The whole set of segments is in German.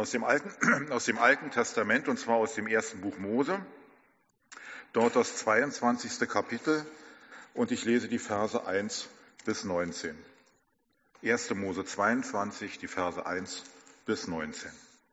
aus dem Alten Testament, und zwar aus dem ersten Buch Mose, dort das 22. Kapitel, und ich lese die Verse 1 bis 19. 1. Mose 22, die Verse 1 bis 19.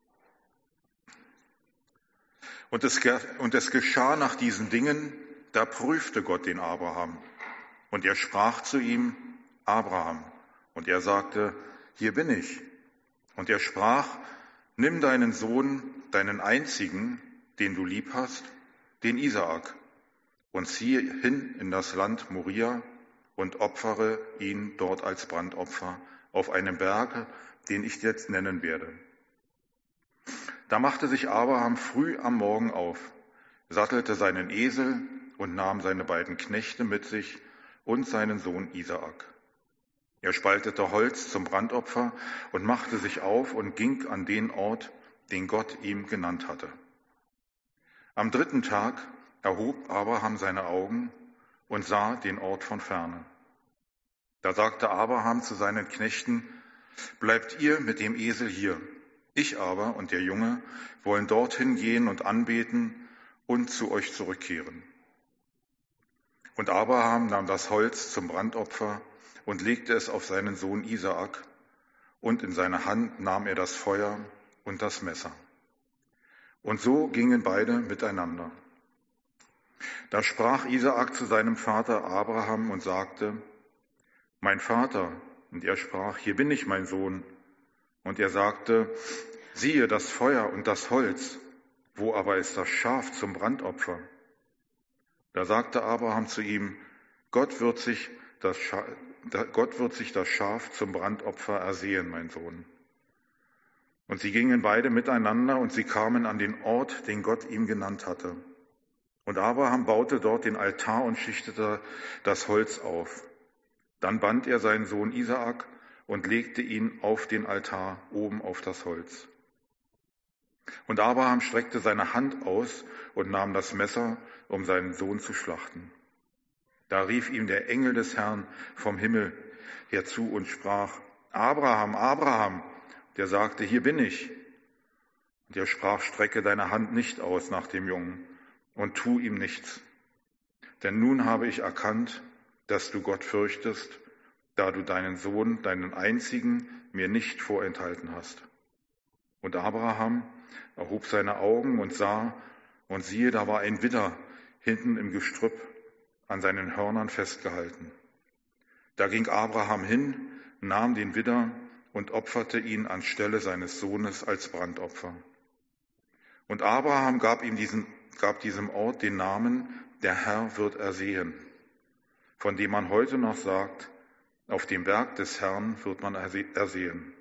Und es geschah nach diesen Dingen, da prüfte Gott den Abraham. Und er sprach zu ihm, Abraham. Und er sagte, hier bin ich. Und er sprach, nimm deinen Sohn, deinen einzigen, den du lieb hast, den Isaak, und ziehe hin in das Land Moria und opfere ihn dort als Brandopfer auf einem Berg, den ich jetzt nennen werde. Da machte sich Abraham früh am Morgen auf, sattelte seinen Esel und nahm seine beiden Knechte mit sich und seinen Sohn Isaak. Er spaltete Holz zum Brandopfer und machte sich auf und ging an den Ort, den Gott ihm genannt hatte. Am 3. Tag erhob Abraham seine Augen und sah den Ort von ferne. Da sagte Abraham zu seinen Knechten, bleibt ihr mit dem Esel hier. Ich aber und der Junge wollen dorthin gehen und anbeten und zu euch zurückkehren. Und Abraham nahm das Holz zum Brandopfer und legte es auf seinen Sohn Isaak, und in seine Hand nahm er das Feuer und das Messer. Und so gingen beide miteinander. Da sprach Isaak zu seinem Vater Abraham und sagte, mein Vater. Und er sprach, hier bin ich, mein Sohn. Und er sagte, siehe das Feuer und das Holz, wo aber ist das Schaf zum Brandopfer? Da sagte Abraham zu ihm, Gott wird sich das Schaf zum Brandopfer ersehen, mein Sohn. Und sie gingen beide miteinander und sie kamen an den Ort, den Gott ihm genannt hatte. Und Abraham baute dort den Altar und schichtete das Holz auf. Dann band er seinen Sohn Isaak und legte ihn auf den Altar oben auf das Holz. Und Abraham streckte seine Hand aus und nahm das Messer, um seinen Sohn zu schlachten. Da rief ihm der Engel des Herrn vom Himmel herzu und sprach, Abraham, Abraham. Der sagte, hier bin ich. Und er sprach, strecke deine Hand nicht aus nach dem Jungen und tu ihm nichts. Denn nun habe ich erkannt, dass du Gott fürchtest, da du deinen Sohn, deinen einzigen, mir nicht vorenthalten hast. Und Abraham erhob seine Augen und sah, und siehe, da war ein Widder hinten im Gestrüpp an seinen Hörnern festgehalten. Da ging Abraham hin, nahm den Widder und opferte ihn anstelle seines Sohnes als Brandopfer. Und Abraham gab diesem Ort den Namen, der Herr wird ersehen, von dem man heute noch sagt, auf dem Berg des Herrn wird man ersehen.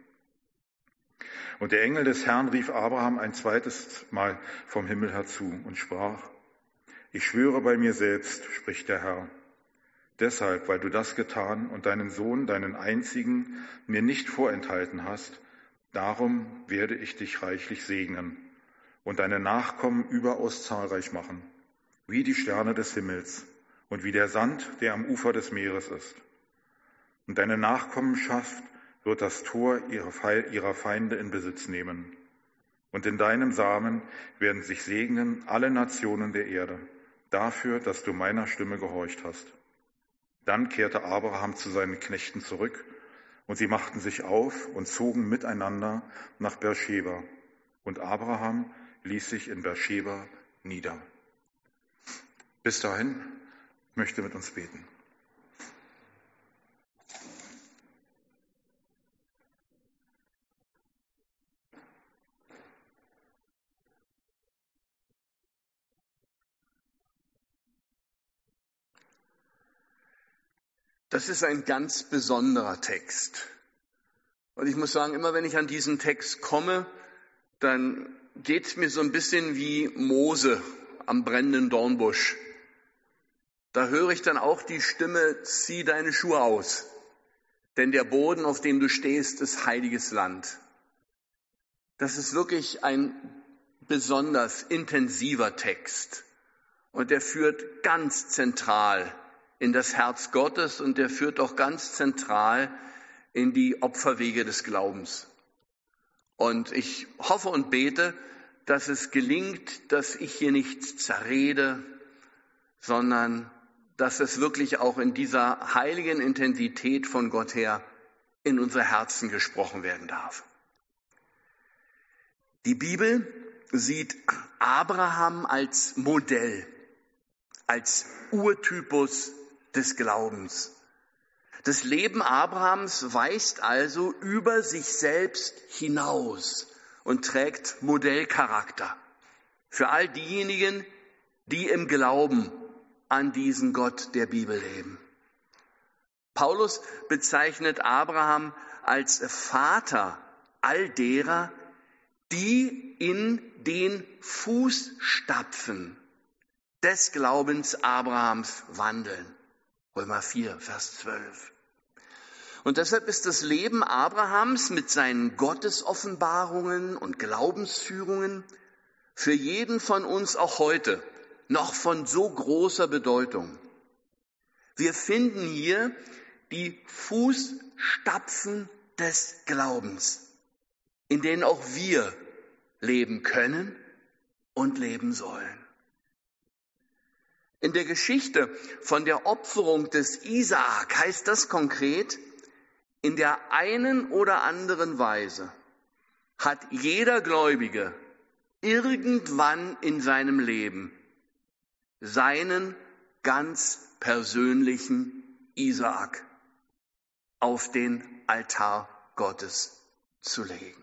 Und der Engel des Herrn rief Abraham ein zweites Mal vom Himmel herzu und sprach, ich schwöre bei mir selbst, spricht der Herr, deshalb, weil du das getan und deinen Sohn, deinen einzigen, mir nicht vorenthalten hast, darum werde ich dich reichlich segnen und deine Nachkommen überaus zahlreich machen, wie die Sterne des Himmels und wie der Sand, der am Ufer des Meeres ist. Und deine Nachkommenschaft wird das Tor ihrer Feinde in Besitz nehmen. Und in deinem Samen werden sich segnen alle Nationen der Erde, dafür, dass du meiner Stimme gehorcht hast. Dann kehrte Abraham zu seinen Knechten zurück, und sie machten sich auf und zogen miteinander nach Beersheba. Und Abraham ließ sich in Beersheba nieder. Bis dahin, ich möchte mit uns beten. Das ist ein ganz besonderer Text. Und ich muss sagen, immer wenn ich an diesen Text komme, dann geht es mir so ein bisschen wie Mose am brennenden Dornbusch. Da höre ich dann auch die Stimme, zieh deine Schuhe aus, denn der Boden, auf dem du stehst, ist heiliges Land. Das ist wirklich ein besonders intensiver Text. Und der führt ganz zentral in das Herz Gottes und der führt auch ganz zentral in die Opferwege des Glaubens. Und ich hoffe und bete, dass es gelingt, dass ich hier nichts zerrede, sondern dass es wirklich auch in dieser heiligen Intensität von Gott her in unsere Herzen gesprochen werden darf. Die Bibel sieht Abraham als Modell, als Urtypus des Glaubens. Das Leben Abrahams weist also über sich selbst hinaus und trägt Modellcharakter für all diejenigen, die im Glauben an diesen Gott der Bibel leben. Paulus bezeichnet Abraham als Vater all derer, die in den Fußstapfen des Glaubens Abrahams wandeln. Römer 4, Vers 12. Und deshalb ist das Leben Abrahams mit seinen Gottesoffenbarungen und Glaubensführungen für jeden von uns auch heute noch von so großer Bedeutung. Wir finden hier die Fußstapfen des Glaubens, in denen auch wir leben können und leben sollen. In der Geschichte von der Opferung des Isaak heißt das konkret, in der einen oder anderen Weise hat jeder Gläubige irgendwann in seinem Leben seinen ganz persönlichen Isaak auf den Altar Gottes zu legen.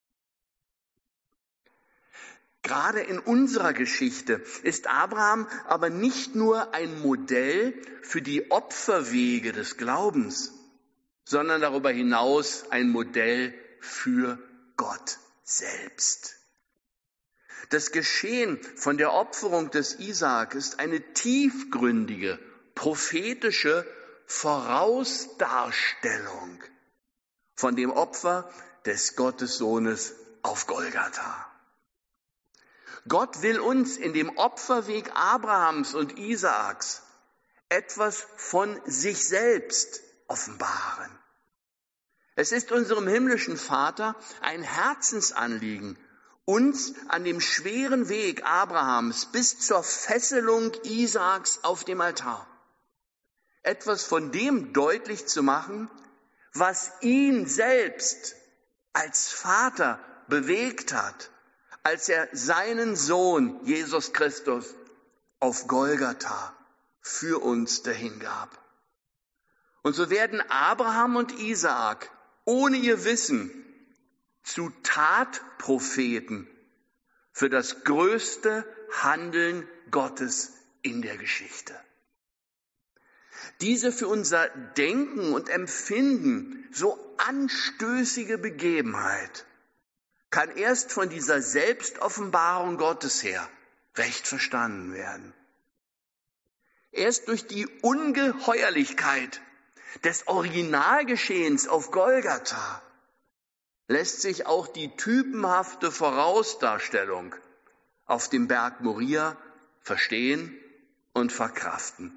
Gerade in unserer Geschichte ist Abraham aber nicht nur ein Modell für die Opferwege des Glaubens, sondern darüber hinaus ein Modell für Gott selbst. Das Geschehen von der Opferung des Isaak ist eine tiefgründige, prophetische Vorausdarstellung von dem Opfer des Gottessohnes auf Golgatha. Gott will uns in dem Opferweg Abrahams und Isaaks etwas von sich selbst offenbaren. Es ist unserem himmlischen Vater ein Herzensanliegen, uns an dem schweren Weg Abrahams bis zur Fesselung Isaaks auf dem Altar etwas von dem deutlich zu machen, was ihn selbst als Vater bewegt hat, als er seinen Sohn Jesus Christus auf Golgatha für uns dahingab. Und so werden Abraham und Isaak ohne ihr Wissen zu Tatpropheten für das größte Handeln Gottes in der Geschichte. Diese für unser Denken und Empfinden so anstößige Begebenheit kann erst von dieser Selbstoffenbarung Gottes her recht verstanden werden. Erst durch die Ungeheuerlichkeit des Originalgeschehens auf Golgatha lässt sich auch die typenhafte Vorausdarstellung auf dem Berg Moria verstehen und verkraften.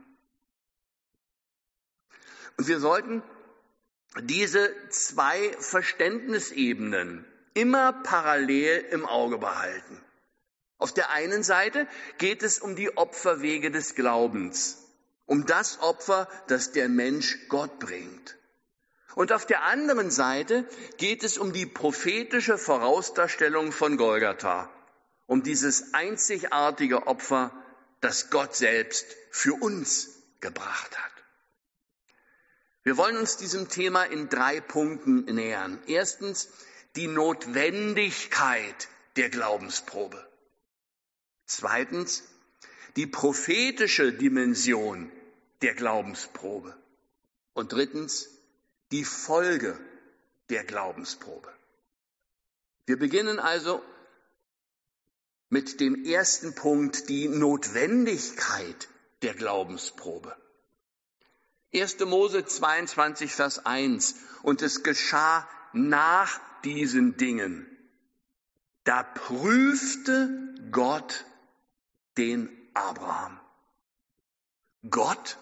Und wir sollten diese zwei Verständnisebenen immer parallel im Auge behalten. Auf der einen Seite geht es um die Opferwege des Glaubens, um das Opfer, das der Mensch Gott bringt. Und auf der anderen Seite geht es um die prophetische Vorausdarstellung von Golgatha, um dieses einzigartige Opfer, das Gott selbst für uns gebracht hat. Wir wollen uns diesem Thema in 3 Punkten nähern. Erstens, die Notwendigkeit der Glaubensprobe. Zweitens, die prophetische Dimension der Glaubensprobe. Und drittens, die Folge der Glaubensprobe. Wir beginnen also mit dem ersten Punkt, die Notwendigkeit der Glaubensprobe. 1. Mose 22, Vers 1. Und es geschah nach diesen Dingen. Da prüfte Gott den Abraham. Gott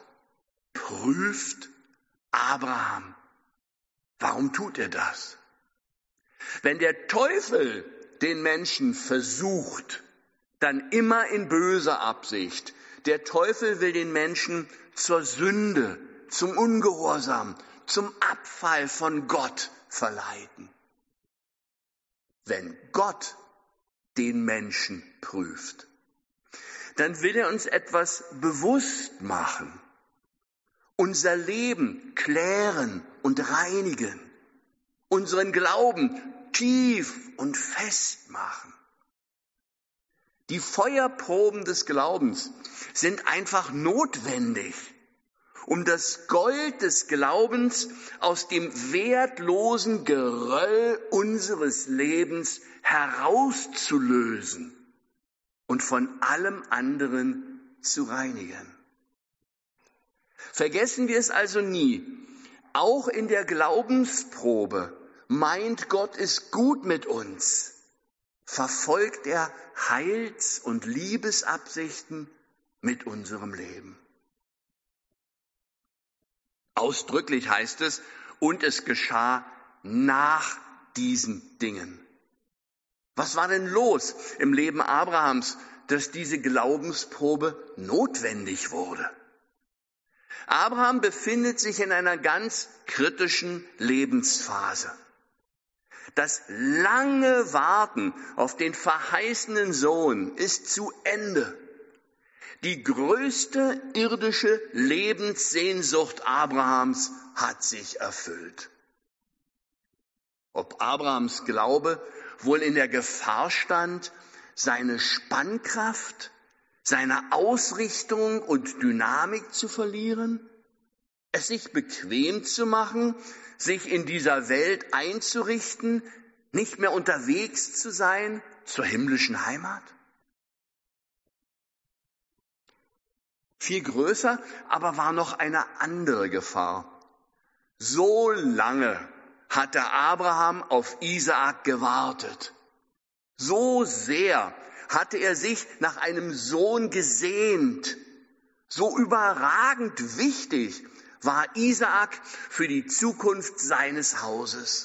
prüft Abraham. Warum tut er das? Wenn der Teufel den Menschen versucht, dann immer in böser Absicht. Der Teufel will den Menschen zur Sünde, zum Ungehorsam, zum Abfall von Gott verleiten. Wenn Gott den Menschen prüft, dann will er uns etwas bewusst machen, unser Leben klären und reinigen, unseren Glauben tief und fest machen. Die Feuerproben des Glaubens sind einfach notwendig, um das Gold des Glaubens aus dem wertlosen Geröll unseres Lebens herauszulösen und von allem anderen zu reinigen. Vergessen wir es also nie, auch in der Glaubensprobe meint Gott es gut mit uns, verfolgt er Heils- und Liebesabsichten mit unserem Leben. Ausdrücklich heißt es, und es geschah nach diesen Dingen. Was war denn los im Leben Abrahams, dass diese Glaubensprobe notwendig wurde? Abraham befindet sich in einer ganz kritischen Lebensphase. Das lange Warten auf den verheißenen Sohn ist zu Ende. Die größte irdische Lebenssehnsucht Abrahams hat sich erfüllt. Ob Abrahams Glaube wohl in der Gefahr stand, seine Spannkraft, seine Ausrichtung und Dynamik zu verlieren, es sich bequem zu machen, sich in dieser Welt einzurichten, nicht mehr unterwegs zu sein zur himmlischen Heimat? Viel größer aber war noch eine andere Gefahr. So lange hatte Abraham auf Isaak gewartet. So sehr hatte er sich nach einem Sohn gesehnt. So überragend wichtig war Isaak für die Zukunft seines Hauses.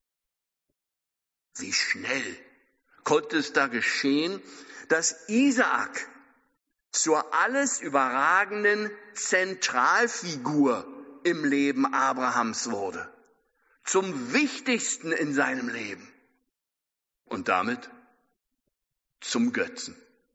Wie schnell konnte es da geschehen, dass Isaak zur alles überragenden Zentralfigur im Leben Abrahams wurde, zum Wichtigsten in seinem Leben und damit zum Götzen.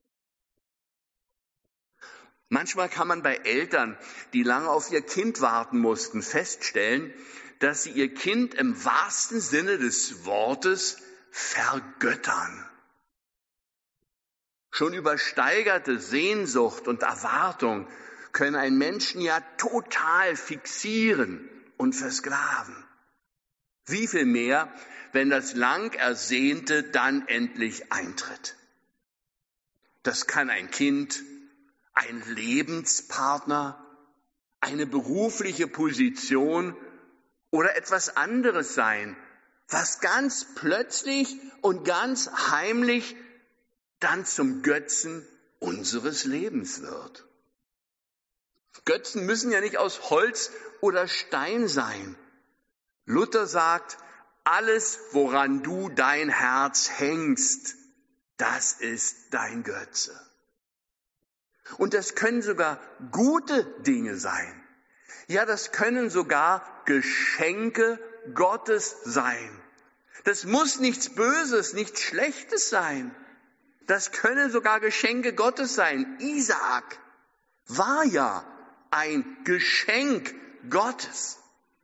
Manchmal kann man bei Eltern, die lange auf ihr Kind warten mussten, feststellen, dass sie ihr Kind im wahrsten Sinne des Wortes vergöttern. Schon übersteigerte Sehnsucht und Erwartung können einen Menschen ja total fixieren und versklaven. Wie viel mehr, wenn das lang Ersehnte dann endlich eintritt. Das kann ein Kind, ein Lebenspartner, eine berufliche Position oder etwas anderes sein, was ganz plötzlich und ganz heimlich dann zum Götzen unseres Lebens wird. Götzen müssen ja nicht aus Holz oder Stein sein. Luther sagt, alles, woran du dein Herz hängst, das ist dein Götze. Und das können sogar gute Dinge sein. Ja, das können sogar Geschenke Gottes sein. Das muss nichts Böses, nichts Schlechtes sein. Das können sogar Geschenke Gottes sein. Isaak war ja ein Geschenk Gottes.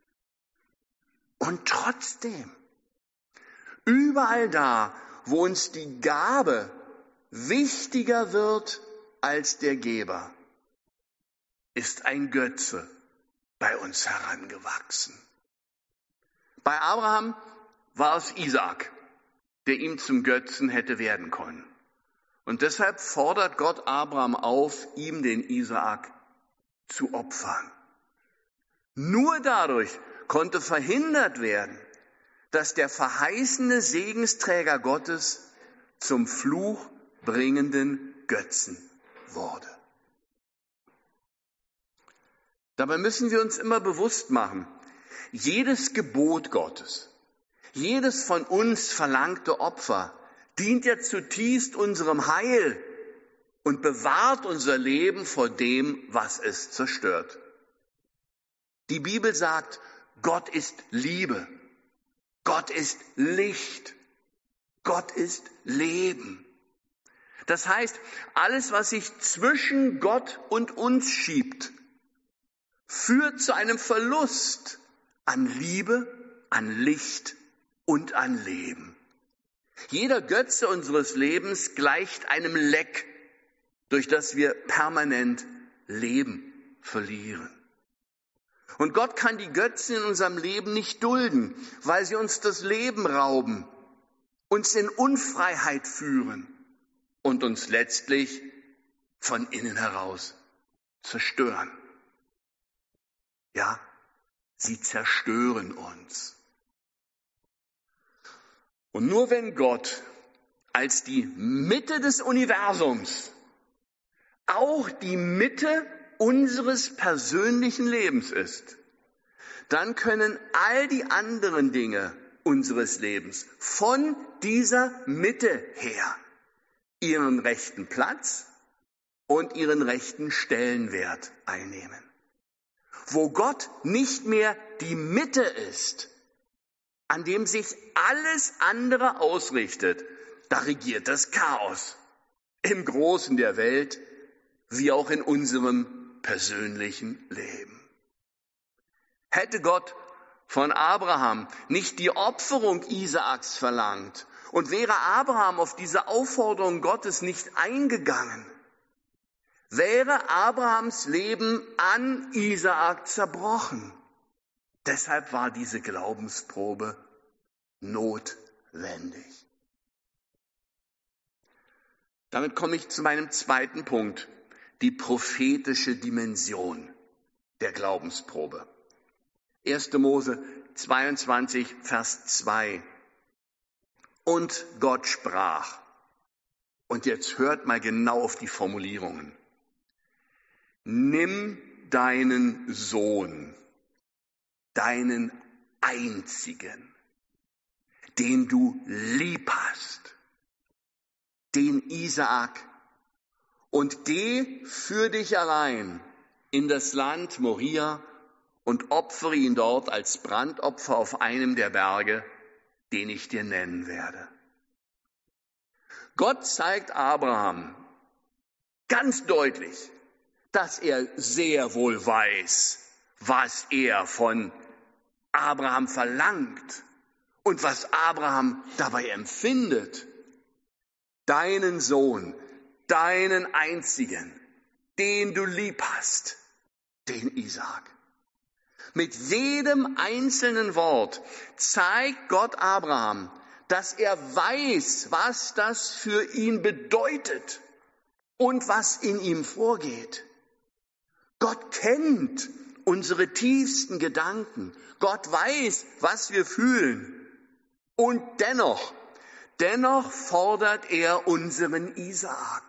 Und trotzdem, überall da, wo uns die Gabe wichtiger wird als der Geber, ist ein Götze bei uns herangewachsen. Bei Abraham war es Isaak, der ihm zum Götzen hätte werden können. Und deshalb fordert Gott Abraham auf, ihm den Isaak zu opfern. Nur dadurch konnte verhindert werden, dass der verheißene Segensträger Gottes zum fluchbringenden Götzen wurde. Dabei müssen wir uns immer bewusst machen, jedes Gebot Gottes, Jedes von uns verlangte Opfer dient ja zutiefst unserem Heil und bewahrt unser Leben vor dem, was es zerstört. Die Bibel sagt, Gott ist Liebe, Gott ist Licht, Gott ist Leben. Das heißt, alles, was sich zwischen Gott und uns schiebt, führt zu einem Verlust an Liebe, an Licht und an Leben. Jeder Götze unseres Lebens gleicht einem Leck, durch das wir permanent Leben verlieren. Und Gott kann die Götzen in unserem Leben nicht dulden, weil sie uns das Leben rauben, uns in Unfreiheit führen und uns letztlich von innen heraus zerstören. Ja, sie zerstören uns. Und nur wenn Gott als die Mitte des Universums auch die Mitte unseres persönlichen Lebens ist, dann können all die anderen Dinge unseres Lebens von dieser Mitte her ihren rechten Platz und ihren rechten Stellenwert einnehmen. Wo Gott nicht mehr die Mitte ist, an dem sich alles andere ausrichtet, da regiert das Chaos im Großen der Welt, wie auch in unserem persönlichen Leben. Hätte Gott von Abraham nicht die Opferung Isaaks verlangt und wäre Abraham auf diese Aufforderung Gottes nicht eingegangen, wäre Abrahams Leben an Isaak zerbrochen. Deshalb war diese Glaubensprobe notwendig. Damit komme ich zu meinem zweiten Punkt, die prophetische Dimension der Glaubensprobe. 1. Mose 22, Vers 2. Und Gott sprach. Und jetzt hört mal genau auf die Formulierungen. Nimm deinen Sohn, deinen einzigen, den du lieb hast, den Isaak, und geh für dich allein in das Land Moria und opfere ihn dort als Brandopfer auf einem der Berge, den ich dir nennen werde. Gott zeigt Abraham ganz deutlich, dass er sehr wohl weiß, was er von Abraham verlangt und was Abraham dabei empfindet. Deinen Sohn, deinen einzigen, den du lieb hast, den Isaak. Mit jedem einzelnen Wort zeigt Gott Abraham, dass er weiß, was das für ihn bedeutet und was in ihm vorgeht. Gott kennt unsere tiefsten Gedanken. Gott weiß, was wir fühlen. Und dennoch fordert er unseren Isaak.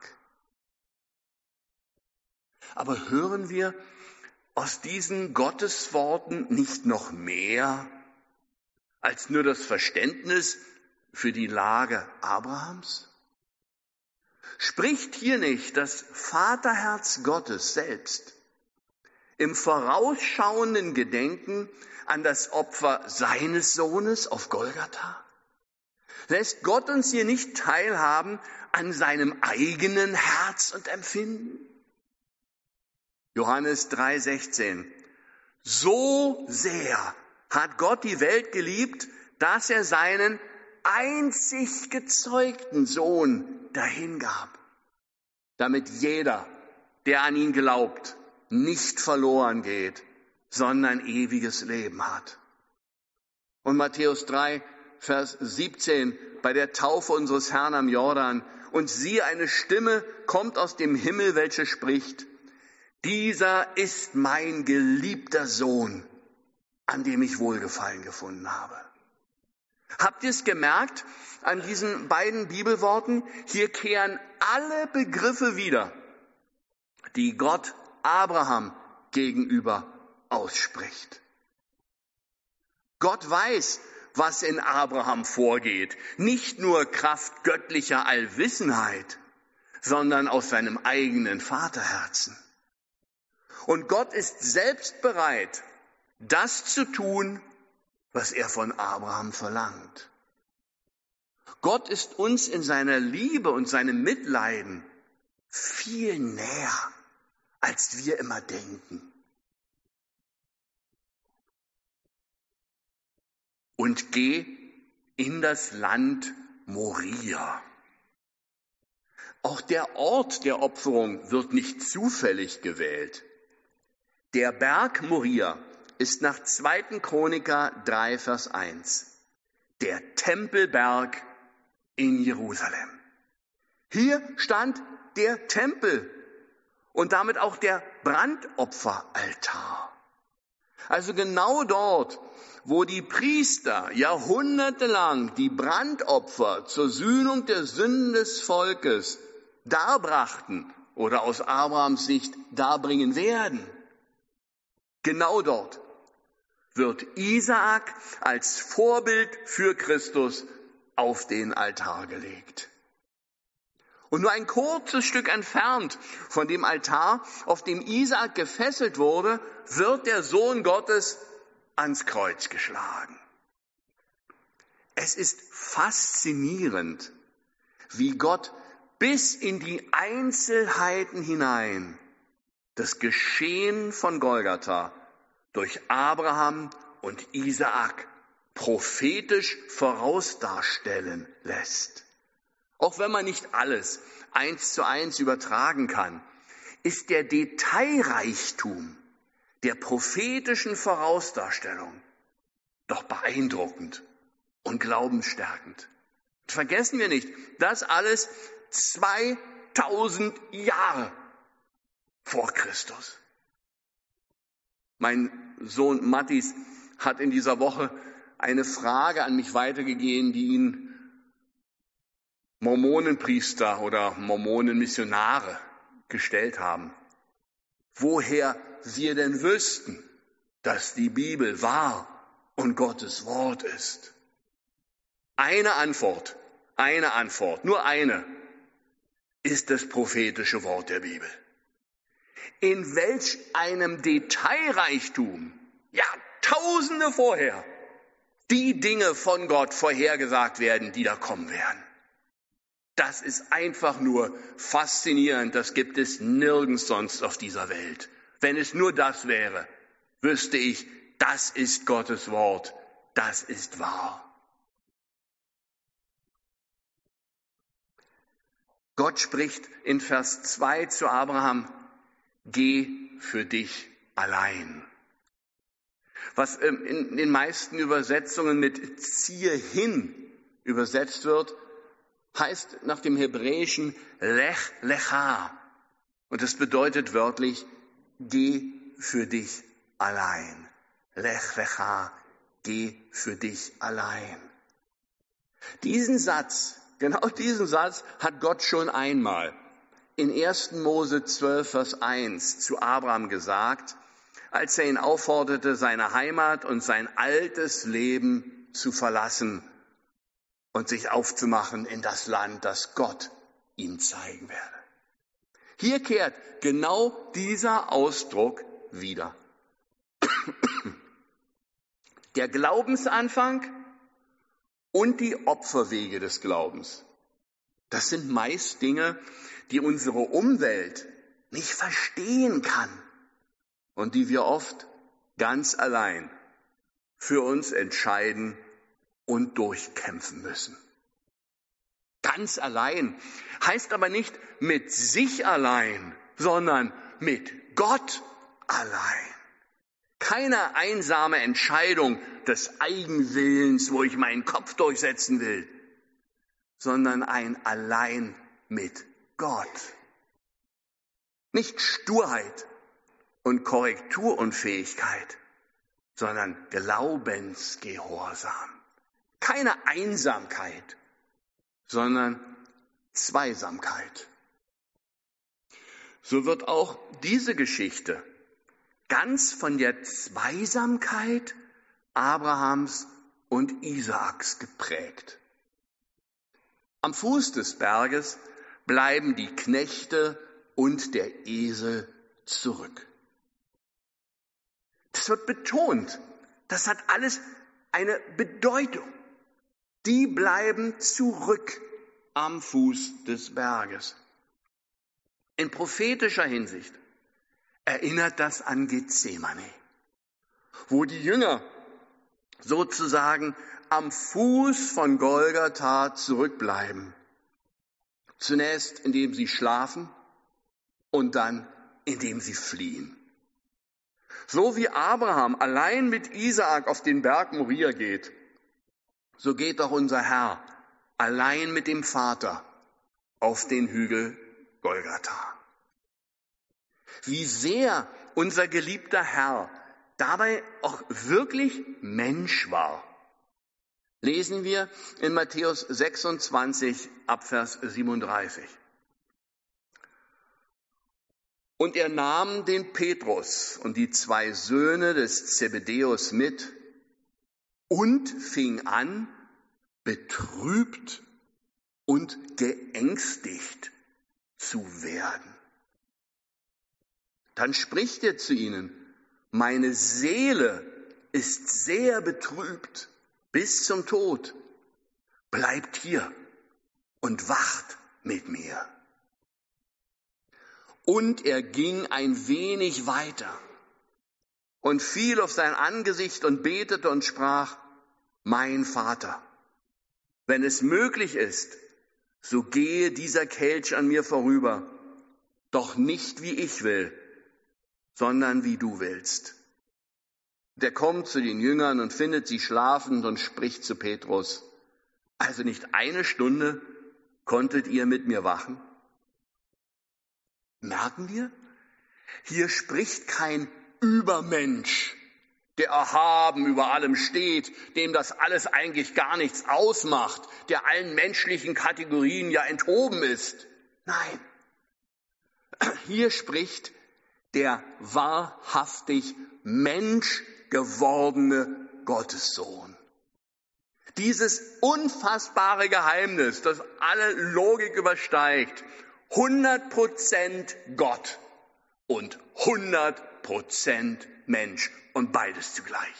Aber hören wir aus diesen Gottesworten nicht noch mehr als nur das Verständnis für die Lage Abrahams? Spricht hier nicht das Vaterherz Gottes selbst im vorausschauenden Gedenken an das Opfer seines Sohnes auf Golgatha? Lässt Gott uns hier nicht teilhaben an seinem eigenen Herz und Empfinden? Johannes 3,16. So sehr hat Gott die Welt geliebt, dass er seinen einzig gezeugten Sohn dahingab, damit jeder, der an ihn glaubt, nicht verloren geht, sondern ewiges Leben hat. Und Matthäus 3, Vers 17, bei der Taufe unseres Herrn am Jordan, und siehe, eine Stimme kommt aus dem Himmel, welche spricht, dieser ist mein geliebter Sohn, an dem ich Wohlgefallen gefunden habe. Habt ihr es gemerkt an diesen beiden Bibelworten? Hier kehren alle Begriffe wieder, die Gott Abraham gegenüber ausspricht. Gott weiß, was in Abraham vorgeht. Nicht nur Kraft göttlicher Allwissenheit, sondern aus seinem eigenen Vaterherzen. Und Gott ist selbst bereit, das zu tun, was er von Abraham verlangt. Gott ist uns in seiner Liebe und seinem Mitleiden viel näher, als wir immer denken. Und geh in das Land Moria. Auch der Ort der Opferung wird nicht zufällig gewählt. Der Berg Moria ist nach 2. Chroniker 3, Vers 1 der Tempelberg in Jerusalem. Hier stand der Tempel und damit auch der Brandopferaltar. Also genau dort, wo die Priester jahrhundertelang die Brandopfer zur Sühnung der Sünden des Volkes darbrachten oder aus Abrahams Sicht darbringen werden. Genau dort wird Isaak als Vorbild für Christus auf den Altar gelegt. Und nur ein kurzes Stück entfernt von dem Altar, auf dem Isaak gefesselt wurde, wird der Sohn Gottes ans Kreuz geschlagen. Es ist faszinierend, wie Gott bis in die Einzelheiten hinein das Geschehen von Golgatha durch Abraham und Isaak prophetisch vorausdarstellen lässt. Auch wenn man nicht alles 1:1 übertragen kann, ist der Detailreichtum der prophetischen Vorausdarstellung doch beeindruckend und glaubensstärkend. Und vergessen wir nicht, das alles 2000 Jahre vor Christus. Mein Sohn Mattis hat in dieser Woche eine Frage an mich weitergegeben, die ihn Mormonenpriester oder Mormonenmissionare gestellt haben. Woher wir denn wüssten, dass die Bibel wahr und Gottes Wort ist. Eine Antwort, nur eine, ist das prophetische Wort der Bibel. In welch einem Detailreichtum, Jahrtausende vorher, die Dinge von Gott vorhergesagt werden, die da kommen werden. Das ist einfach nur faszinierend, das gibt es nirgends sonst auf dieser Welt. Wenn es nur das wäre, wüsste ich, das ist Gottes Wort, das ist wahr. Gott spricht in Vers 2 zu Abraham, geh für dich allein. Was in den meisten Übersetzungen mit ziehe hin übersetzt wird, heißt nach dem Hebräischen lech lecha. Und das bedeutet wörtlich, geh für dich allein. Lech lecha, geh für dich allein. Genau diesen Satz hat Gott schon einmal in 1. Mose 12, Vers 1 zu Abraham gesagt, als er ihn aufforderte, seine Heimat und sein altes Leben zu verlassen und sich aufzumachen in das Land, das Gott ihm zeigen werde. Hier kehrt genau dieser Ausdruck wieder. Der Glaubensanfang und die Opferwege des Glaubens. Das sind meist Dinge, die unsere Umwelt nicht verstehen kann und die wir oft ganz allein für uns entscheiden und durchkämpfen müssen. Ganz allein heißt aber nicht mit sich allein, sondern mit Gott allein. Keine einsame Entscheidung des Eigenwillens, wo ich meinen Kopf durchsetzen will, sondern ein Allein mit Gott. Nicht Sturheit und Korrekturunfähigkeit, sondern Glaubensgehorsam. Keine Einsamkeit, sondern Zweisamkeit. So wird auch diese Geschichte ganz von der Zweisamkeit Abrahams und Isaaks geprägt. Am Fuß des Berges bleiben die Knechte und der Esel zurück. Das wird betont. Das hat alles eine Bedeutung. Die bleiben zurück am Fuß des Berges. In prophetischer Hinsicht erinnert das an Gethsemane, wo die Jünger sozusagen am Fuß von Golgatha zurückbleiben. Zunächst, indem sie schlafen und dann, indem sie fliehen. So wie Abraham allein mit Isaak auf den Berg Moria geht, so geht auch unser Herr allein mit dem Vater auf den Hügel Golgatha. Wie sehr unser geliebter Herr dabei auch wirklich Mensch war, lesen wir in Matthäus 26 ab Vers 37. Und er nahm den Petrus und die 2 Söhne des Zebedäus mit und fing an, betrübt und geängstigt zu werden. Dann spricht er zu ihnen: Meine Seele ist sehr betrübt bis zum Tod. Bleibt hier und wacht mit mir. Und er ging ein wenig weiter und fiel auf sein Angesicht und betete und sprach: Mein Vater, wenn es möglich ist, so gehe dieser Kelch an mir vorüber, doch nicht wie ich will, sondern wie du willst. Der kommt zu den Jüngern und findet sie schlafend und spricht zu Petrus: Also nicht 1 Stunde konntet ihr mit mir wachen? Merken wir? Hier spricht kein Übermensch, der erhaben über allem steht, dem das alles eigentlich gar nichts ausmacht, der allen menschlichen Kategorien ja enthoben ist. Nein, hier spricht der wahrhaftig menschgewordene Gottessohn. Dieses unfassbare Geheimnis, das alle Logik übersteigt, 100% Gott und 100% Mensch und beides zugleich.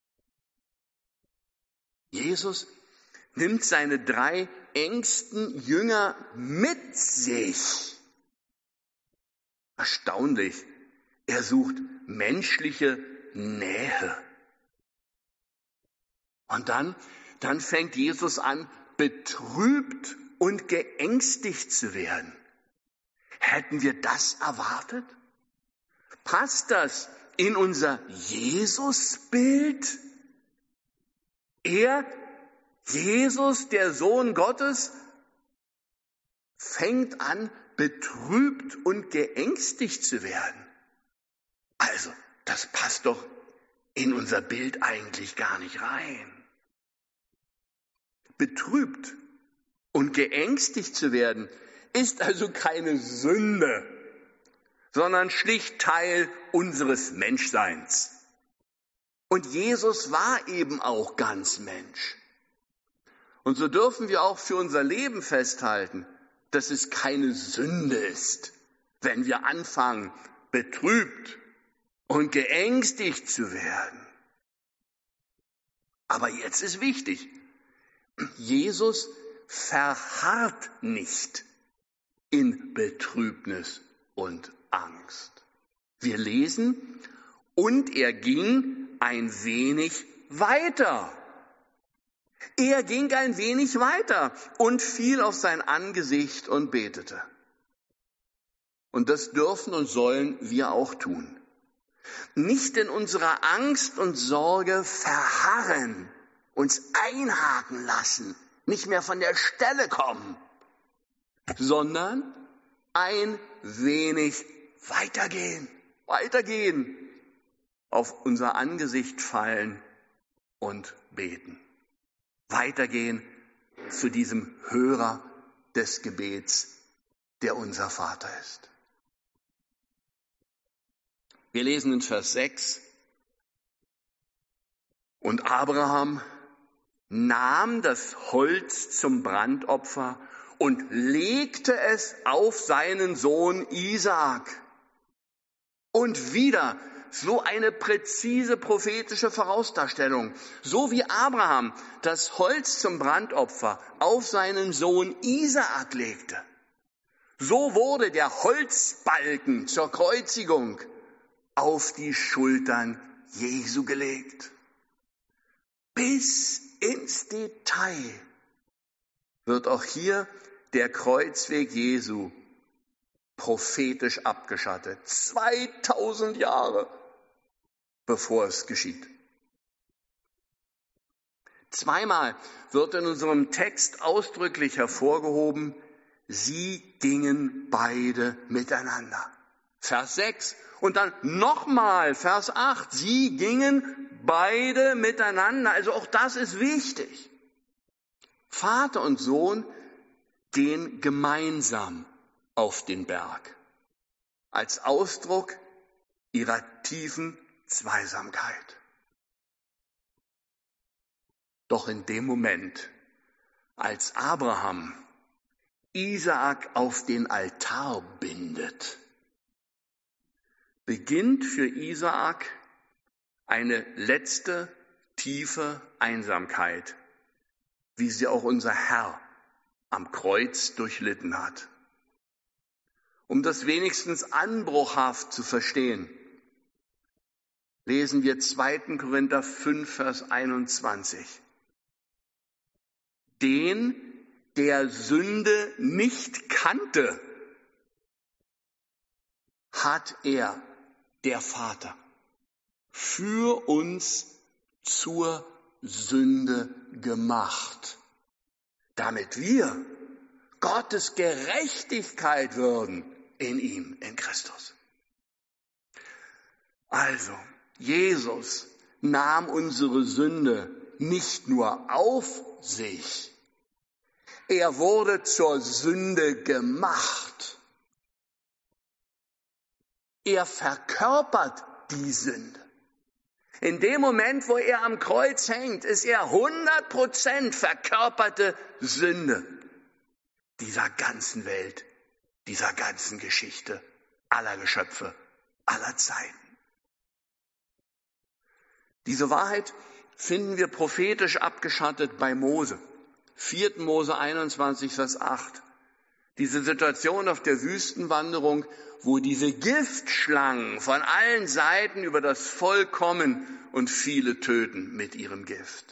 Jesus nimmt seine 3 engsten Jünger mit sich. Erstaunlich, er sucht menschliche Nähe. Und dann fängt Jesus an, betrübt und geängstigt zu werden. Hätten wir das erwartet? Passt das in unser Jesusbild? Er, Jesus, der Sohn Gottes, fängt an, betrübt und geängstigt zu werden. Also, das passt doch in unser Bild eigentlich gar nicht rein. Betrübt und geängstigt zu werden, ist also keine Sünde, sondern schlicht Teil unseres Menschseins. Und Jesus war eben auch ganz Mensch. Und so dürfen wir auch für unser Leben festhalten, dass es keine Sünde ist, wenn wir anfangen, betrübt und geängstigt zu werden. Aber jetzt ist wichtig, Jesus verharrt nicht in Betrübnis und Angst. Wir lesen, und er ging ein wenig weiter. Er ging ein wenig weiter und fiel auf sein Angesicht und betete. Und das dürfen und sollen wir auch tun. Nicht in unserer Angst und Sorge verharren, uns einhaken lassen, nicht mehr von der Stelle kommen, sondern ein wenig weitergehen, auf unser Angesicht fallen und beten. Weitergehen zu diesem Hörer des Gebets, der unser Vater ist. Wir lesen in Vers 6, und Abraham nahm das Holz zum Brandopfer und legte es auf seinen Sohn Isaak. Und wieder so eine präzise prophetische Vorausdarstellung. So wie Abraham das Holz zum Brandopfer auf seinen Sohn Isaak legte. So wurde der Holzbalken zur Kreuzigung auf die Schultern Jesu gelegt. Bis ins Detail wird auch hier der Kreuzweg Jesu prophetisch abgeschattet. 2000 Jahre bevor es geschieht. Zweimal wird in unserem Text ausdrücklich hervorgehoben, sie gingen beide miteinander. Vers 6 und dann nochmal Vers 8, sie gingen beide miteinander. Also auch das ist wichtig. Vater und Sohn gehen gemeinsam auf den Berg als Ausdruck ihrer tiefen Zweisamkeit. Doch in dem Moment, als Abraham Isaak auf den Altar bindet, beginnt für Isaak eine letzte tiefe Einsamkeit, wie sie auch unser Herr am Kreuz durchlitten hat. Um das wenigstens anbruchhaft zu verstehen, lesen wir 2. Korinther 5, Vers 21. Den, der Sünde nicht kannte, hat er, der Vater, für uns zur Sünde gemacht, damit wir Gottes Gerechtigkeit würden in ihm, in Christus. Also, Jesus nahm unsere Sünde nicht nur auf sich, er wurde zur Sünde gemacht. Er verkörpert die Sünde. In dem Moment, wo er am Kreuz hängt, ist er 100% verkörperte Sünde dieser ganzen Welt, dieser ganzen Geschichte, aller Geschöpfe, aller Zeiten. Diese Wahrheit finden wir prophetisch abgeschattet bei Mose. 4. Mose 21, Vers 8. Diese Situation auf der Wüstenwanderung, wo diese Giftschlangen von allen Seiten über das Volk kommen und viele töten mit ihrem Gift.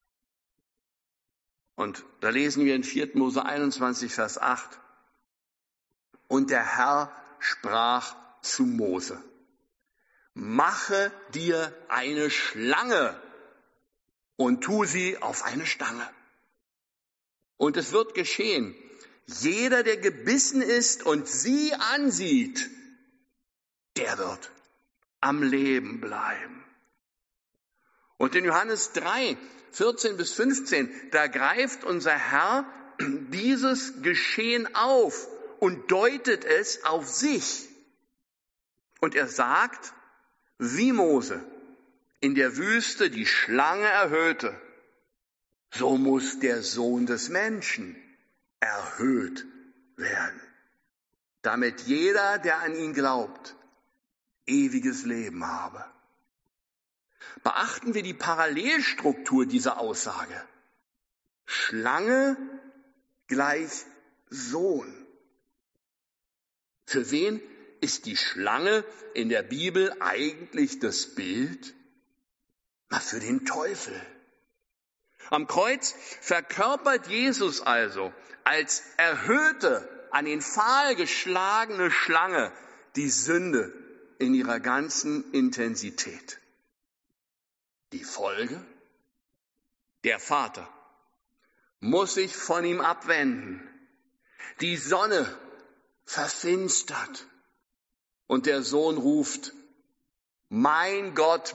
Und da lesen wir in 4. Mose 21, Vers 8. Und der Herr sprach zu Mose: Mache dir eine Schlange und tu sie auf eine Stange. Und es wird geschehen, jeder, der gebissen ist und sie ansieht, der wird am Leben bleiben. Und in Johannes 3, 14 bis 15, da greift unser Herr dieses Geschehen auf und deutet es auf sich. Und er sagt, wie Mose in der Wüste die Schlange erhöhte, so muss der Sohn des Menschen erhöht werden, damit jeder, der an ihn glaubt, ewiges Leben habe. Beachten wir die Parallelstruktur dieser Aussage. Schlange gleich Sohn. Für wen ist die Schlange in der Bibel eigentlich das Bild? Na, für den Teufel. Am Kreuz verkörpert Jesus also als erhöhte, an den Pfahl geschlagene Schlange die Sünde in ihrer ganzen Intensität. Die Folge? Der Vater muss sich von ihm abwenden. Die Sonne verfinstert und der Sohn ruft: Mein Gott,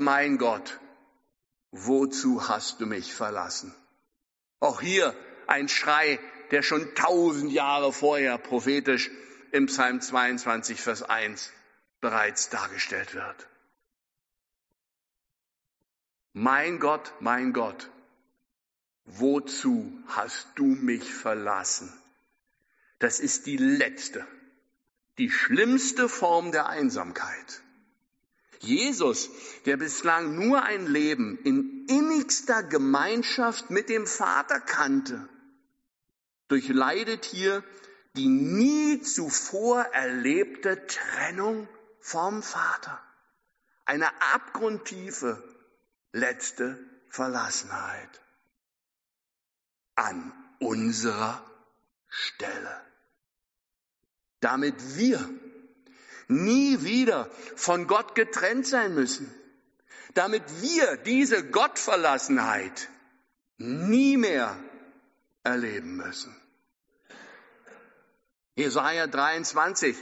wozu hast du mich verlassen? Auch hier ein Schrei, der schon 1000 Jahre vorher prophetisch im Psalm 22, Vers 1 bereits dargestellt wird. Mein Gott, wozu hast du mich verlassen? Das ist die letzte, die schlimmste Form der Einsamkeit. Jesus, der bislang nur ein Leben in innigster Gemeinschaft mit dem Vater kannte, durchleidet hier die nie zuvor erlebte Trennung vom Vater. Eine abgrundtiefe letzte Verlassenheit an unserer Stelle. Damit wir nie wieder von Gott getrennt sein müssen. Damit wir diese Gottverlassenheit nie mehr erleben müssen. Jesaja 53,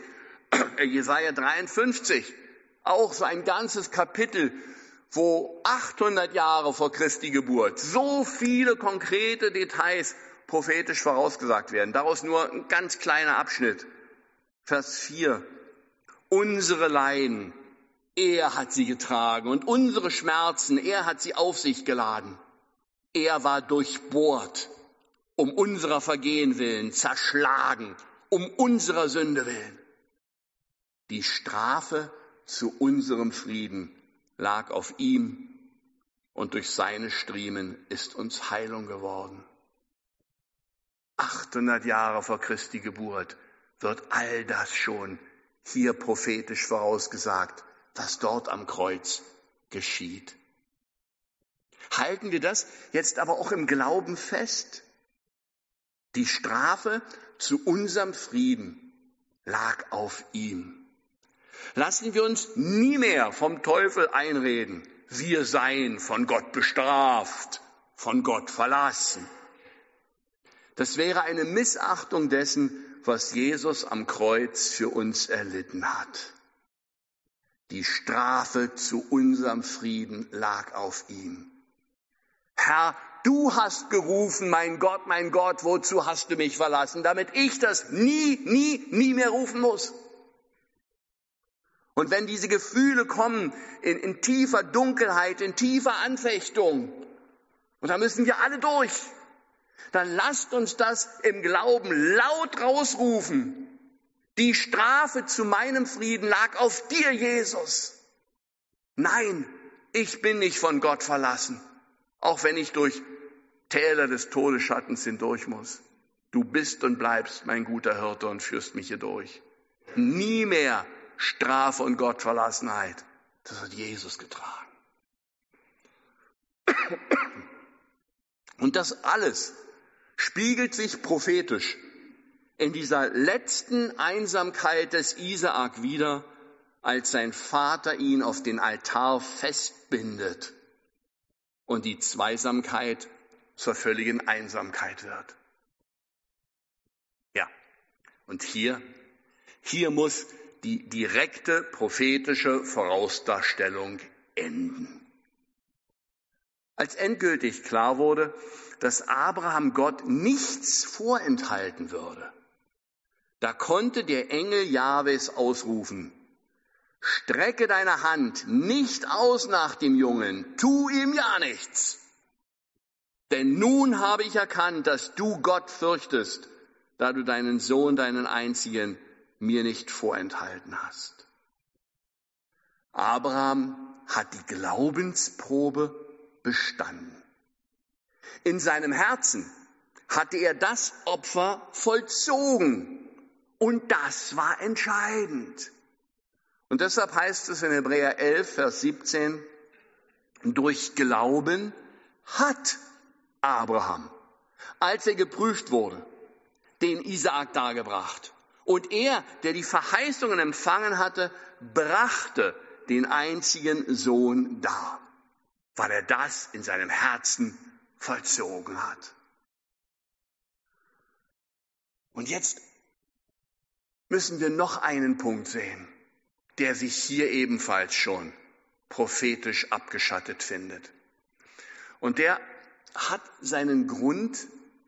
auch so ein ganzes Kapitel, wo 800 Jahre vor Christi Geburt so viele konkrete Details prophetisch vorausgesagt werden. Daraus nur ein ganz kleiner Abschnitt. Vers 4. Unsere Leiden, er hat sie getragen, und unsere Schmerzen, er hat sie auf sich geladen. Er war durchbohrt, um unserer Vergehen willen, zerschlagen, um unserer Sünde willen. Die Strafe zu unserem Frieden lag auf ihm, und durch seine Striemen ist uns Heilung geworden. 800 Jahre vor Christi Geburt wird all das schon hier prophetisch vorausgesagt, was dort am Kreuz geschieht. Halten wir das jetzt aber auch im Glauben fest? Die Strafe zu unserem Frieden lag auf ihm. Lassen wir uns nie mehr vom Teufel einreden, wir seien von Gott bestraft, von Gott verlassen. Das wäre eine Missachtung dessen, was Jesus am Kreuz für uns erlitten hat. Die Strafe zu unserem Frieden lag auf ihm. Herr, du hast gerufen, mein Gott, wozu hast du mich verlassen, damit ich das nie mehr rufen muss. Und wenn diese Gefühle kommen in tiefer Dunkelheit, in tiefer Anfechtung, und da müssen wir alle durch, dann lasst uns das im Glauben laut rausrufen. Die Strafe zu meinem Frieden lag auf dir, Jesus. Nein, ich bin nicht von Gott verlassen, auch wenn ich durch Täler des Todesschattens hindurch muss. Du bist und bleibst mein guter Hirte und führst mich hier durch. Nie mehr Strafe und Gottverlassenheit. Das hat Jesus getragen. Und das alles spiegelt sich prophetisch in dieser letzten Einsamkeit des Isaak wider, als sein Vater ihn auf den Altar festbindet und die Zweisamkeit zur völligen Einsamkeit wird. Ja, und hier muss die direkte prophetische Vorausdarstellung enden. Als endgültig klar wurde, dass Abraham Gott nichts vorenthalten würde, da konnte der Engel Jahwes ausrufen: Strecke deine Hand nicht aus nach dem Jungen, tu ihm ja nichts. Denn nun habe ich erkannt, dass du Gott fürchtest, da du deinen Sohn, deinen einzigen, mir nicht vorenthalten hast. Abraham hat die Glaubensprobe bestanden. In seinem Herzen hatte er das Opfer vollzogen. Und das war entscheidend. Und deshalb heißt es in Hebräer 11, Vers 17, durch Glauben hat Abraham, als er geprüft wurde, den Isaak dargebracht. Und er, der die Verheißungen empfangen hatte, brachte den einzigen Sohn dar, weil er das in seinem Herzen vollzogen hat. Und jetzt müssen wir noch einen Punkt sehen, der sich hier ebenfalls schon prophetisch abgeschattet findet. Und der hat seinen Grund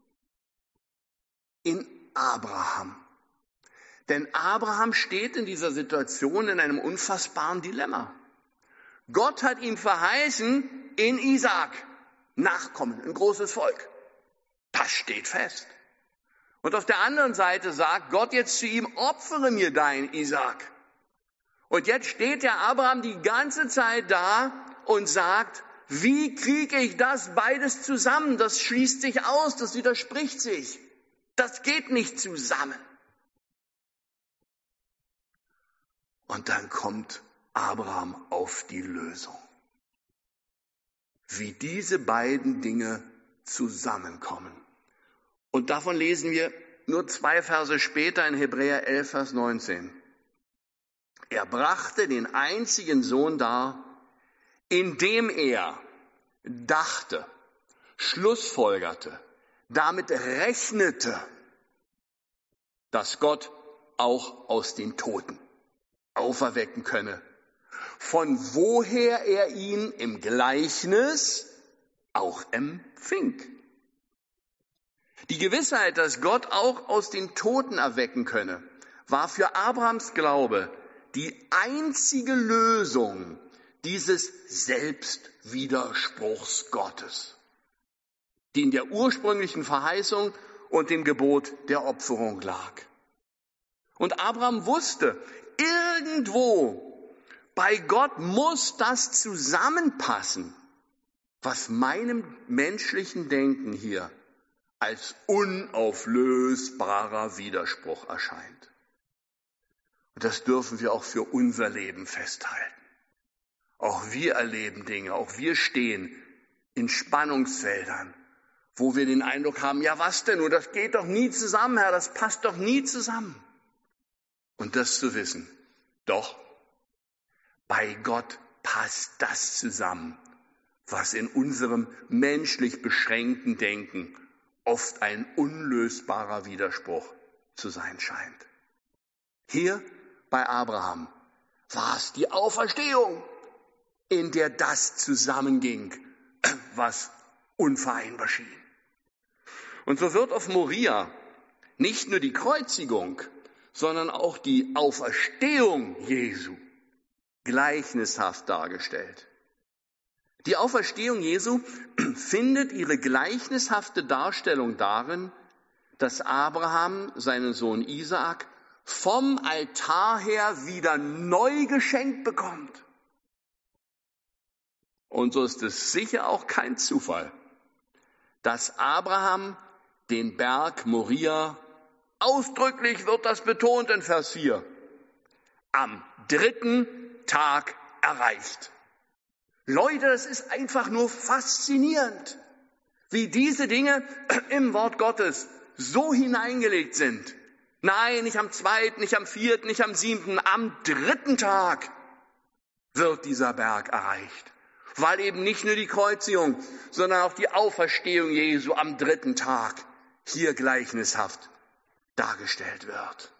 in Abraham. Denn Abraham steht in dieser Situation in einem unfassbaren Dilemma. Gott hat ihm verheißen, in Isaak Nachkommen, ein großes Volk. Das steht fest. Und auf der anderen Seite sagt Gott jetzt zu ihm, opfere mir deinen Isaak. Und jetzt steht der Abraham die ganze Zeit da und sagt, wie kriege ich das beides zusammen? Das schließt sich aus, das widerspricht sich. Das geht nicht zusammen. Und dann kommt Abraham auf die Lösung. Wie diese beiden Dinge zusammenkommen. Und davon lesen wir nur 2 Verse später in Hebräer 11, Vers 19. Er brachte den einzigen Sohn dar, indem er dachte, schlussfolgerte, damit rechnete, dass Gott auch aus den Toten auferwecken könne, von woher er ihn im Gleichnis auch empfing. Die Gewissheit, dass Gott auch aus den Toten erwecken könne, war für Abrahams Glaube die einzige Lösung dieses Selbstwiderspruchs Gottes, die in der ursprünglichen Verheißung und dem Gebot der Opferung lag. Und Abraham wusste, irgendwo bei Gott muss das zusammenpassen, was meinem menschlichen Denken hier als unauflösbarer Widerspruch erscheint. Und das dürfen wir auch für unser Leben festhalten. Auch wir erleben Dinge, auch wir stehen in Spannungsfeldern, wo wir den Eindruck haben, ja was denn, nur das geht doch nie zusammen, Herr, das passt doch nie zusammen. Und das zu wissen, doch, bei Gott passt das zusammen, was in unserem menschlich beschränkten Denken oft ein unlösbarer Widerspruch zu sein scheint. Hier bei Abraham war es die Auferstehung, in der das zusammenging, was unvereinbar schien. Und so wird auf Moria nicht nur die Kreuzigung, sondern auch die Auferstehung Jesu gleichnishaft dargestellt. Die Auferstehung Jesu findet ihre gleichnishafte Darstellung darin, dass Abraham seinen Sohn Isaak vom Altar her wieder neu geschenkt bekommt. Und so ist es sicher auch kein Zufall, dass Abraham den Berg Moria, ausdrücklich wird das betont in Vers 4, am 3. Tag erreicht. Leute, das ist einfach nur faszinierend, wie diese Dinge im Wort Gottes so hineingelegt sind. Nein, nicht am 2., nicht am 4., nicht am 7., am 3. Tag wird dieser Berg erreicht. Weil eben nicht nur die Kreuzigung, sondern auch die Auferstehung Jesu am 3. Tag hier gleichnishaft dargestellt wird.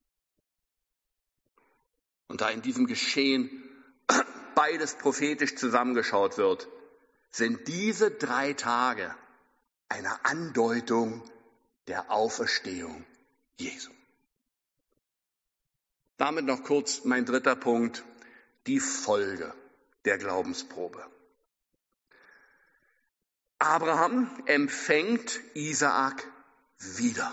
Und da in diesem Geschehen beides prophetisch zusammengeschaut wird, sind diese 3 Tage eine Andeutung der Auferstehung Jesu. Damit noch kurz mein 3. Punkt, die Folge der Glaubensprobe. Abraham empfängt Isaak wieder.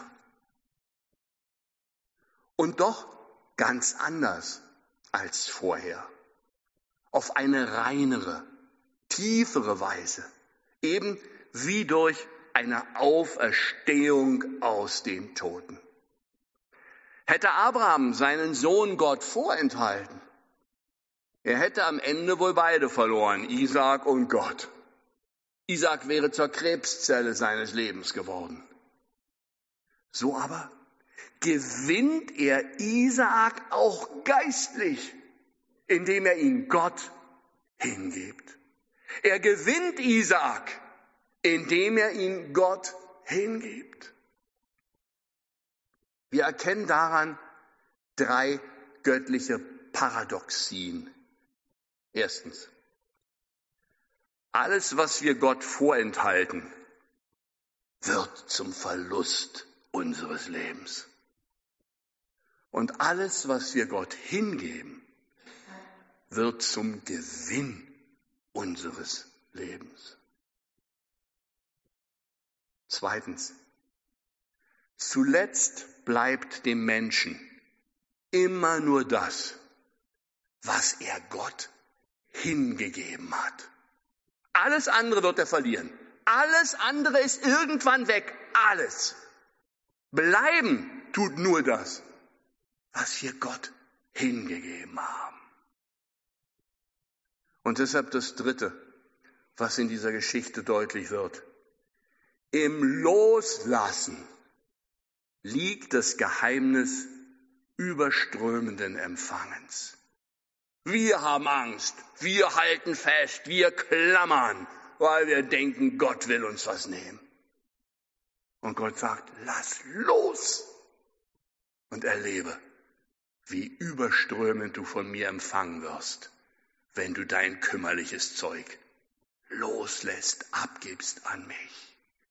Und doch ganz anders als vorher. Auf eine reinere, tiefere Weise. Eben wie durch eine Auferstehung aus den Toten. Hätte Abraham seinen Sohn Gott vorenthalten, er hätte am Ende wohl beide verloren, Isaak und Gott. Isaak wäre zur Krebszelle seines Lebens geworden. So aber gewinnt er Isaak auch geistlich, indem er ihn Gott hingibt. Er gewinnt Isaak, indem er ihn Gott hingibt. Wir erkennen daran 3 göttliche Paradoxien. Erstens, alles, was wir Gott vorenthalten, wird zum Verlust unseres Lebens. Und alles, was wir Gott hingeben, wird zum Gewinn unseres Lebens. Zweitens, zuletzt bleibt dem Menschen immer nur das, was er Gott hingegeben hat. Alles andere wird er verlieren. Alles andere ist irgendwann weg. Alles. Bleiben tut nur das, was wir Gott hingegeben haben. Und deshalb das Dritte, was in dieser Geschichte deutlich wird. Im Loslassen liegt das Geheimnis überströmenden Empfangens. Wir haben Angst, wir halten fest, wir klammern, weil wir denken, Gott will uns was nehmen. Und Gott sagt, lass los und erlebe, wie überströmend du von mir empfangen wirst, wenn du dein kümmerliches Zeug loslässt, abgibst an mich.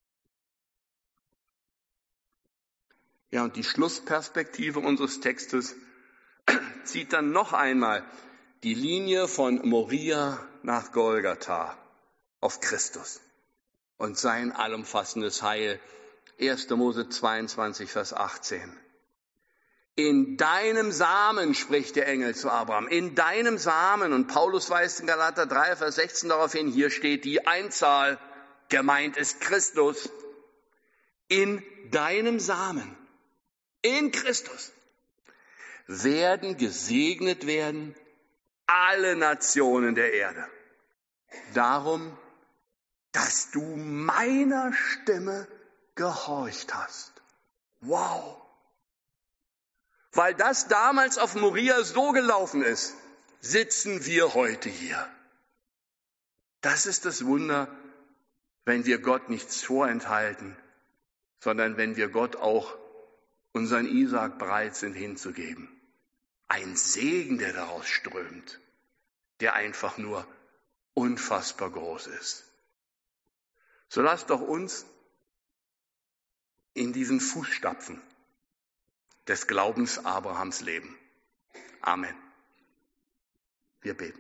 Ja, und die Schlussperspektive unseres Textes zieht dann noch einmal die Linie von Moria nach Golgatha auf Christus und sein allumfassendes Heil. 1. Mose 22, Vers 18. In deinem Samen, spricht der Engel zu Abraham, in deinem Samen. Und Paulus weist in Galater 3, Vers 16 darauf hin, hier steht die Einzahl, gemeint ist Christus. In deinem Samen, in Christus, werden gesegnet werden alle Nationen der Erde. Darum, dass du meiner Stimme gehorcht hast. Wow! Weil das damals auf Moria so gelaufen ist, sitzen wir heute hier. Das ist das Wunder, wenn wir Gott nichts vorenthalten, sondern wenn wir Gott auch unseren Isaak bereit sind hinzugeben. Ein Segen, der daraus strömt, der einfach nur unfassbar groß ist. So lasst doch uns in diesen Fußstapfen des Glaubens Abrahams leben. Amen. Wir beten.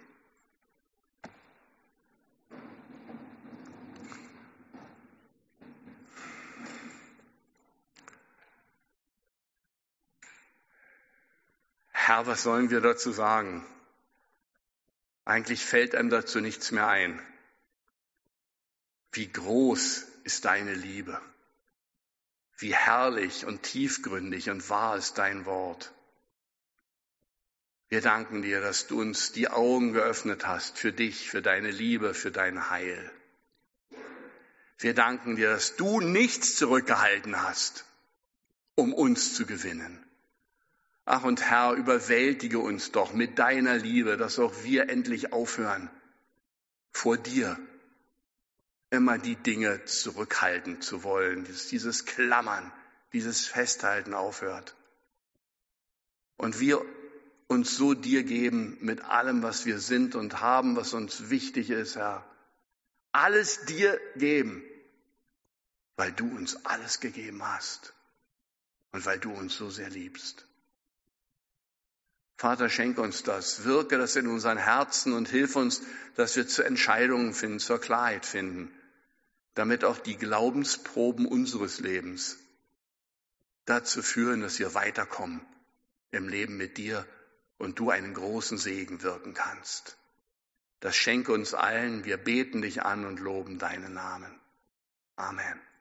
Herr, was sollen wir dazu sagen? Eigentlich fällt einem dazu nichts mehr ein. Wie groß ist deine Liebe? Wie herrlich und tiefgründig und wahr ist dein Wort. Wir danken dir, dass du uns die Augen geöffnet hast für dich, für deine Liebe, für dein Heil. Wir danken dir, dass du nichts zurückgehalten hast, um uns zu gewinnen. Ach und Herr, überwältige uns doch mit deiner Liebe, dass auch wir endlich aufhören, vor dir immer die Dinge zurückhalten zu wollen, dass dieses Klammern, dieses Festhalten aufhört. Und wir uns so dir geben mit allem, was wir sind und haben, was uns wichtig ist, Herr. Alles dir geben, weil du uns alles gegeben hast und weil du uns so sehr liebst. Vater, schenk uns das, wirke das in unseren Herzen und hilf uns, dass wir zu Entscheidungen finden, zur Klarheit finden, damit auch die Glaubensproben unseres Lebens dazu führen, dass wir weiterkommen im Leben mit dir und du einen großen Segen wirken kannst. Das schenke uns allen, wir beten dich an und loben deinen Namen. Amen.